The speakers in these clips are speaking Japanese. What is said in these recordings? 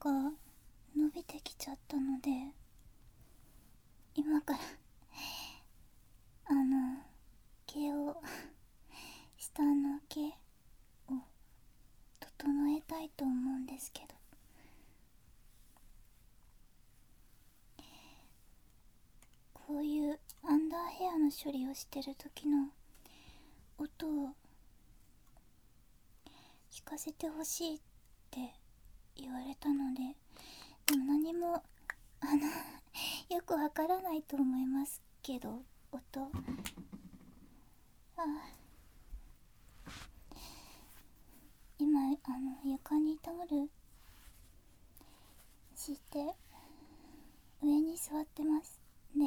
が伸びてきちゃったので、今から毛を下の毛を整えたいと思うんですけど、こういうアンダーヘアの処理をしてる時の音を聞かせてほしいって言われたので、でも何もよくわからないと思いますけど、音今床にタオル敷いて上に座ってます。で、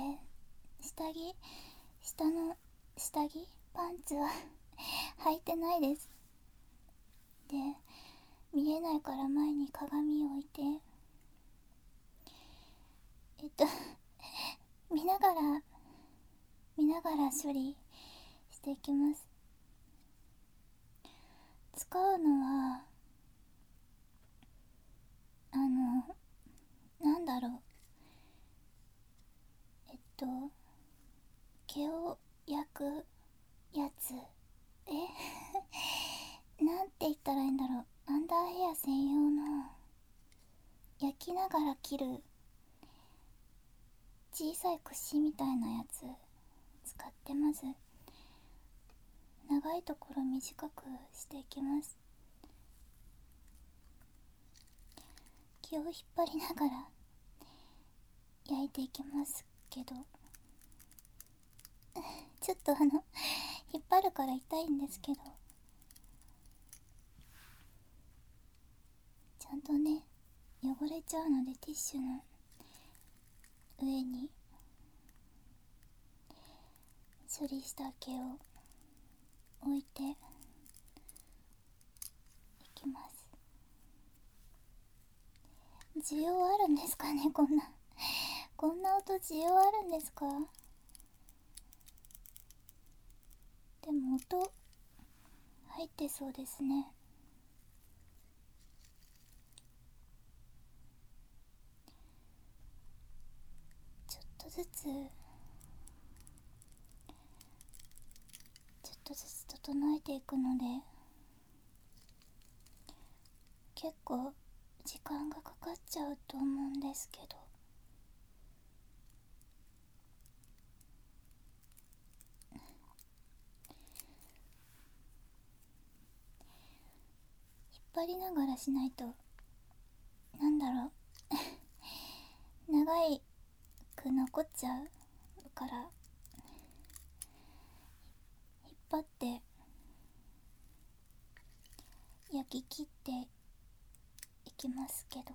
下の下着パンツは履いてないです。で、見えないから前に鏡を置いて、見ながら処理していきます。使うのはなんだろう、毛を焼くやつ、なんて言ったらいいんだろう、アンダーヘア専用の焼きながら切る小さい串みたいなやつ使ってます。長いところ短くしていきます。毛を引っ張りながら焼いていきますけど、ちょっと引っ張るから痛いんですけど、ちゃんとね、汚れちゃうのでティッシュの上に処理した毛を置いていきます。需要あるんですかね、こんな音需要あるんですか？でも音入ってそうですね。ちょっとずつ整えていくので、結構時間がかかっちゃうと思うんですけど、引っ張りながらしないと、なんだろう長く残っちゃうから引っ張って焼き切っていきますけど、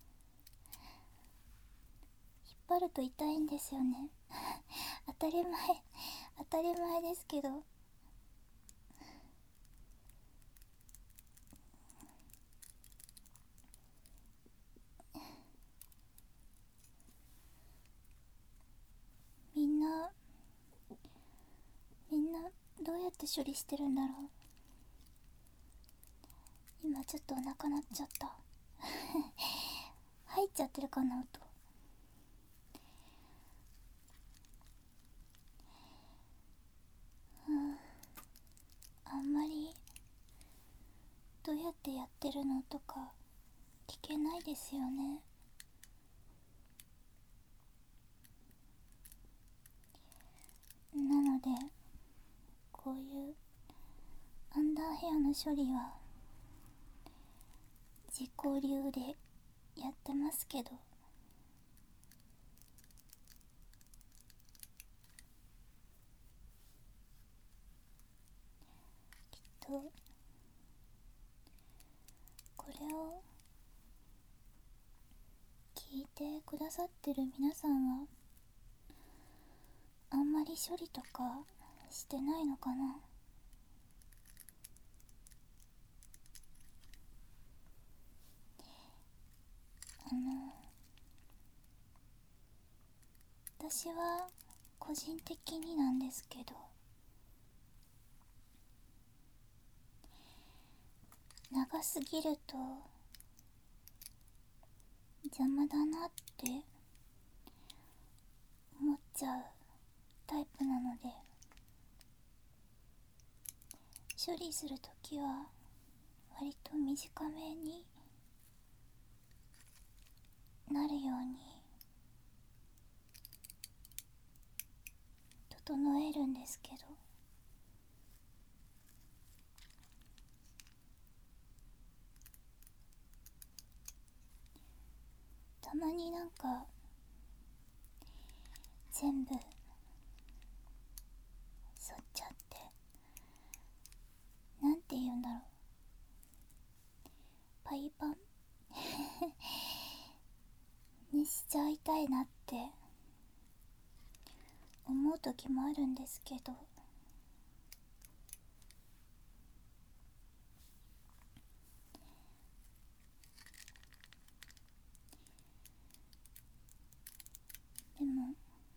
引っ張ると痛いんですよね。当たり前ですけど、みんなどうやって処理してるんだろう。今ちょっとお腹鳴っちゃった入っちゃってるかな、音。あんまりどうやってやってるのとか聞けないですよね。なので、こういうアンダーヘアの処理は自己流でやってますけど、きっとこれを聞いてくださってる皆さんはあんまり処理とかしてないのかな。私は個人的になんですけど、長すぎると邪魔だなって思っちゃうタイプなので、処理するときは割と短めになるように整えるんですけど、たまになんか全部剃っちゃって、なんて言うんだろう、パイパンにしちゃいたいなって思う時もあるんですけど、でも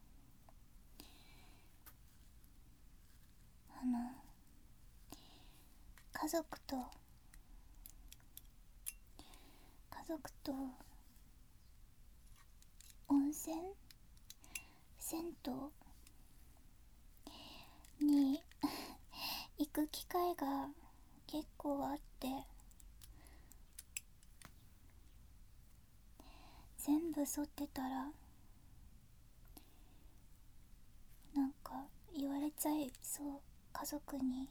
家族と温泉銭湯に行く機会が結構あって、全部剃ってたらなんか言われちゃいそう。家族に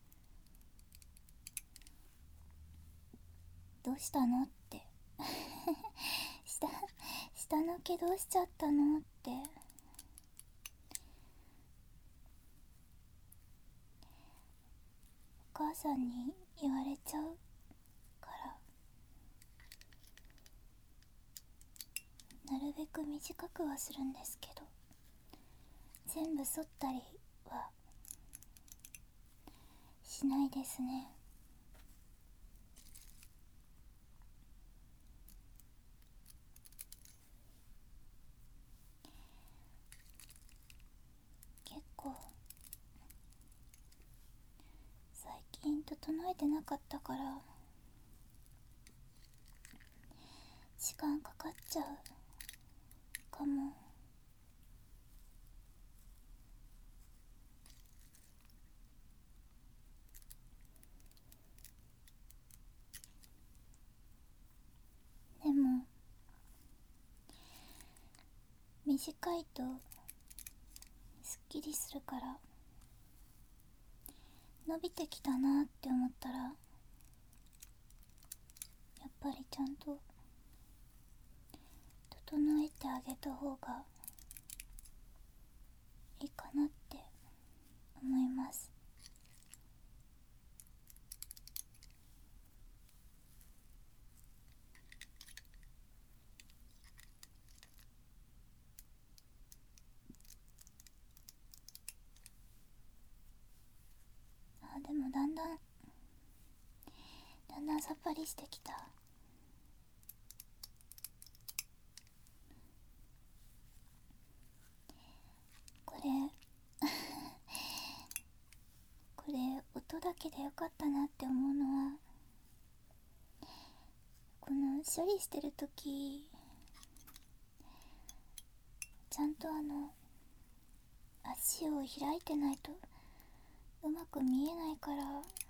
どうしたのって下の毛どうしちゃったのってお母さんに言われちゃうから、なるべく短くはするんですけど、全部剃ったりはしないですね。結構最近整えてなかったから時間かかっちゃうかも。でも短いとすっきりするから、伸びてきたなって思ったらやっぱりちゃんと整えてあげた方がいいかなって思います。でもだんだんさっぱりしてきた。これ音だけでよかったなって思うのは、この処理してるときちゃんと足を開いてないとうまく見えないから、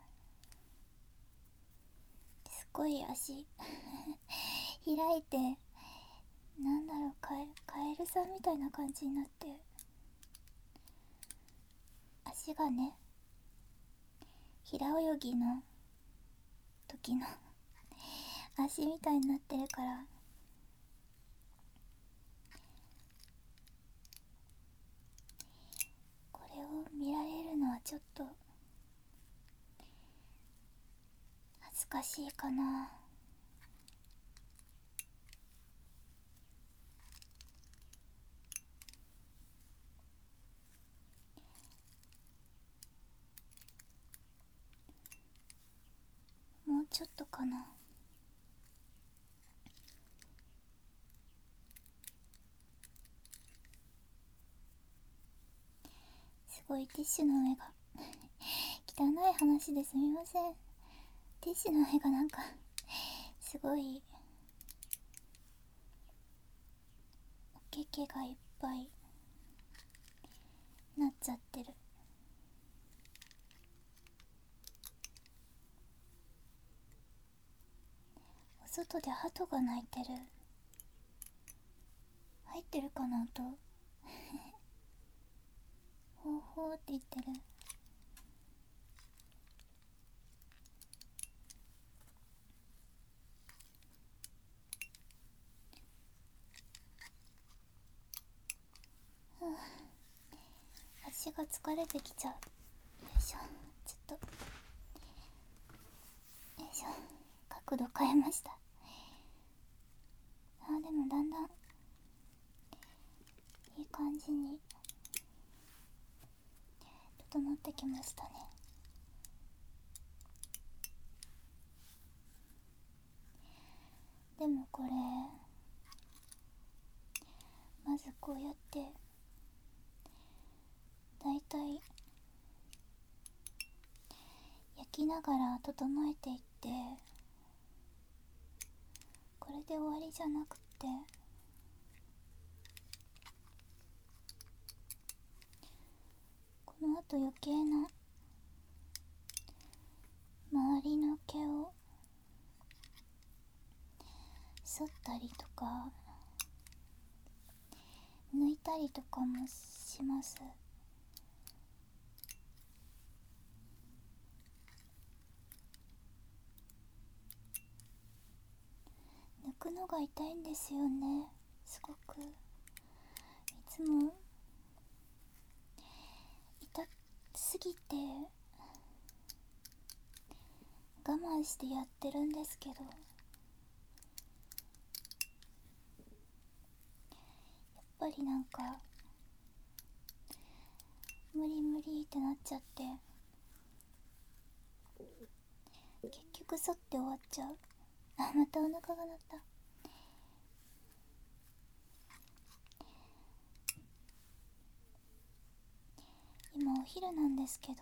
すごい足開いて、なんだろう、カエルさんみたいな感じになって、足がね、平泳ぎの時の足みたいになってるから、これを見られるのはちょっと恥ずかしいかな。もうちょっとかな。すごいティッシュの上が汚い話ですみません。ティッシュの上がなんかすごい毛がいっぱいなっちゃってる。お外で鳩が鳴いてる。入ってるかな音。ほうほうって言ってる。足が疲れてきちゃう。よいしょ。ちょっとよいしょ。角度変えました。でもだんだんいい感じに整ってきましたね。でもこれまずこうやってだいたい焼きながら整えていって、これで終わりじゃなくて、このあと余計な周りの毛を剃ったりとか抜いたりとかもします。抜くのが痛いんですよね、すごく。いつも痛すぎて我慢してやってるんですけど、やっぱりなんか無理無理ってなっちゃって、結局剃って終わっちゃう。またお腹が鳴った。今お昼なんですけど、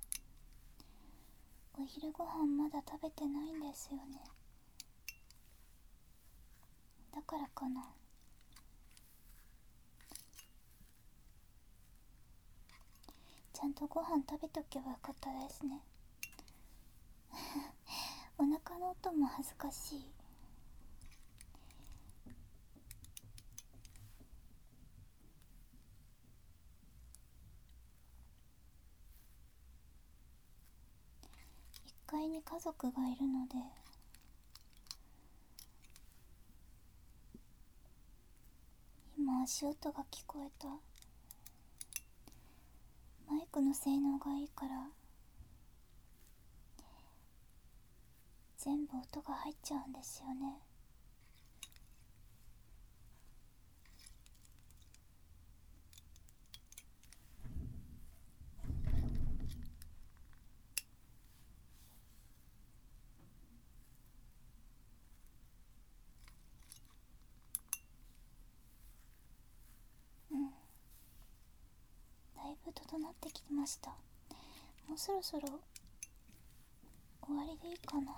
お昼ご飯まだ食べてないんですよね。だからかな。ちゃんとご飯食べとけばよかったですね。お腹の音も恥ずかしい。1階に家族がいるので、今足音が聞こえた。マイクの性能がいいから全部音が入っちゃうんですよね。だいぶ整ってきました。もうそろそろ終わりでいいかな。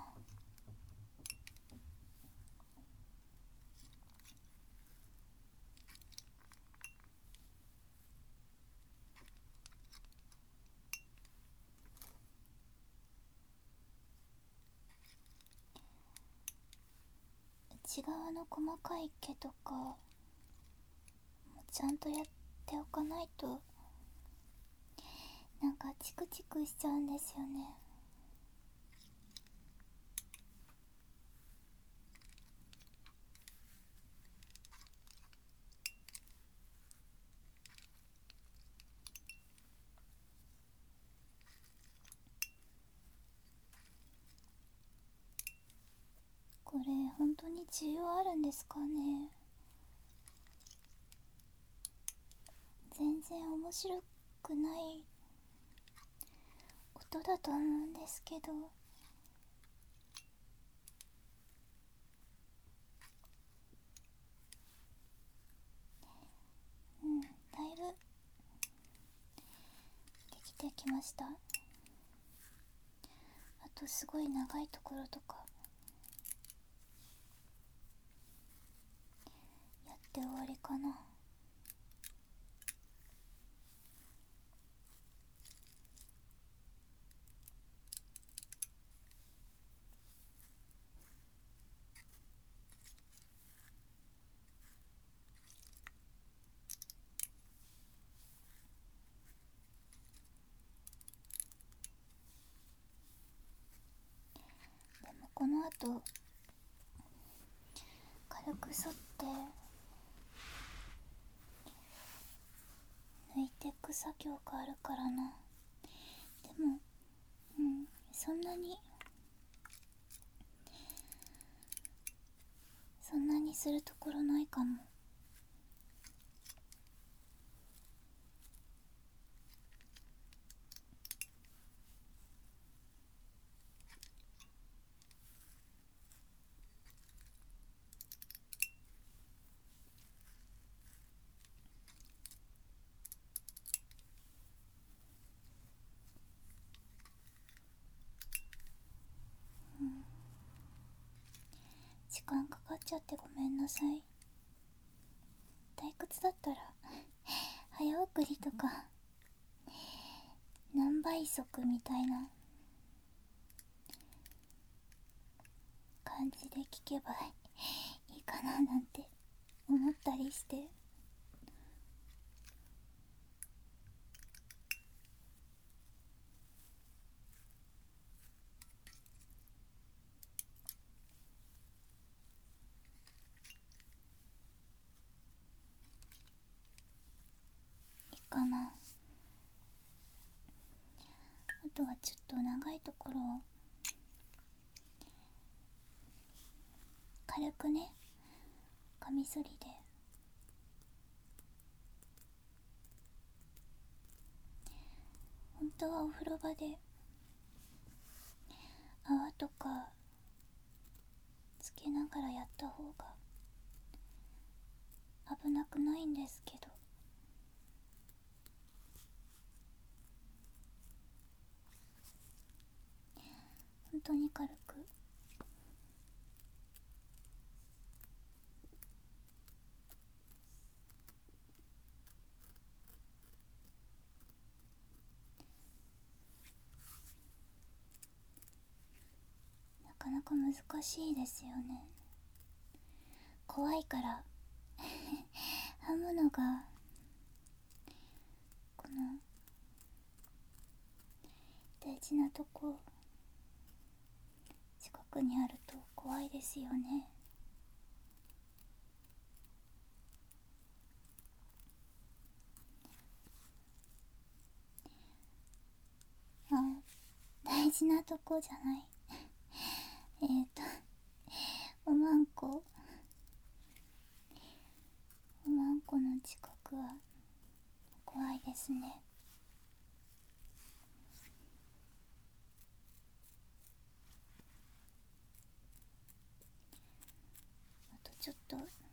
内側の細かい毛とかもちゃんとやっておかないと、なんかチクチクしちゃうんですよね。これ本当に需要あるんですかね。全然面白くない音だと思うんですけど、だいぶできてきました。あとすごい長いところとかやって終わりかな。 この後軽く剃って抜いてく作業があるからな。でもそんなにするところないかも。時間かかっちゃってごめんなさい。退屈だったら早送りとか何倍速みたいな感じで聞けばいいかななんて思ったりして。いいかな。あとはちょっと長いところを軽くね、カミソリで本当はお風呂場で泡とかつけながらやった方が危なくないんですけど、本当に軽くなかなか難しいですよね。怖いから編むのがこの大事なとこ近くにあると怖いですよね。あ、大事なとこじゃないおまんこの近くは怖いですね。あとちょっと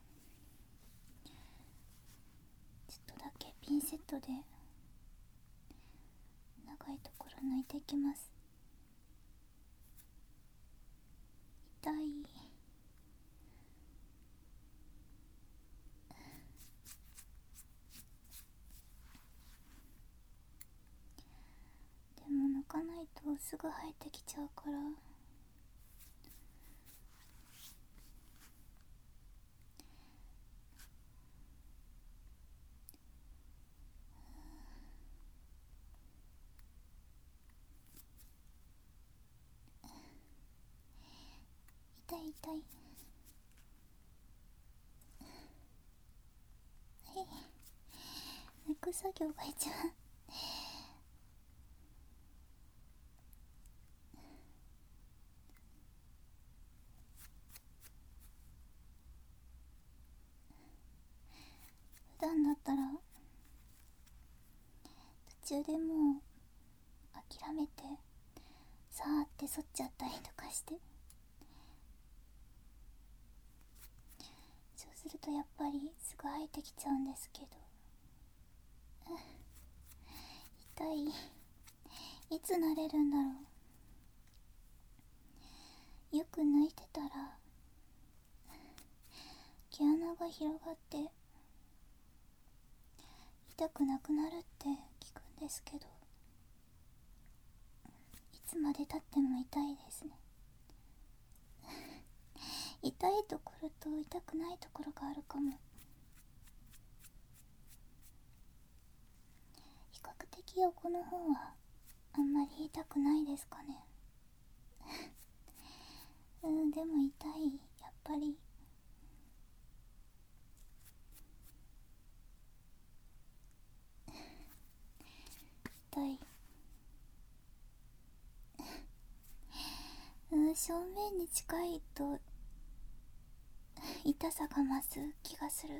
だけピンセットで長いところ抜いていきます。痛い。でも抜かないとすぐ生えてきちゃうから、痛い痛い。抜く作業が一番普段だったら途中でもう諦めてさーって剃っちゃったりとかして、そうするとやっぱりすぐ生えてきちゃうんですけど、痛い。いつ慣れるんだろう。よく抜いてたら毛穴が広がって痛くなくなるって聞くんですけど、いつまでたっても痛いですね。痛いところと痛くないところがあるかも。比較的横の方はあんまり痛くないですかね。 でも痛い、やっぱり。痛い。正面に近いと痛さが増す気がする。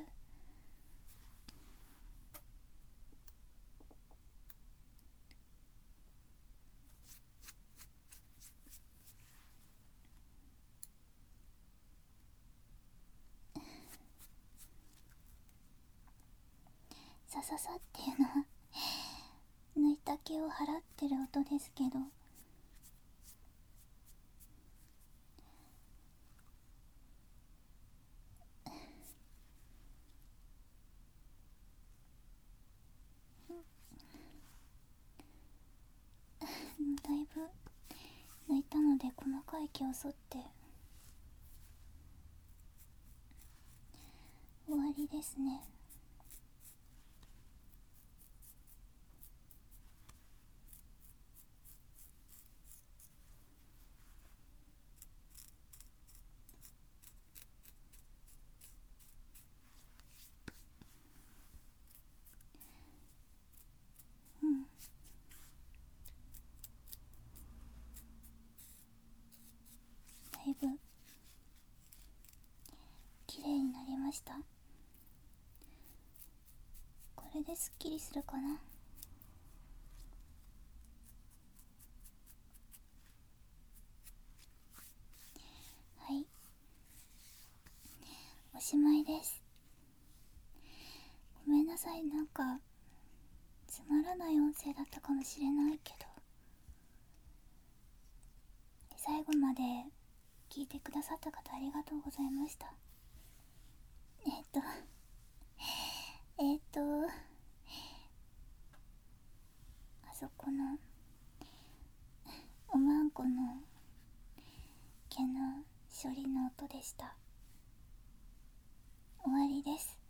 さささっていうのは抜いた毛を払ってる音ですけど、だいぶ抜いたので細かい毛を剃って終わりですね。うん、だいぶ綺麗になりました。これですっきりするかな。はい、おしまいです。ごめんなさい、なんかつまらない音声だったかもしれないけど、最後まで聞いてくださった方ありがとうございました。えっとあそこのおまんこの毛の処理の音でした。終わりです。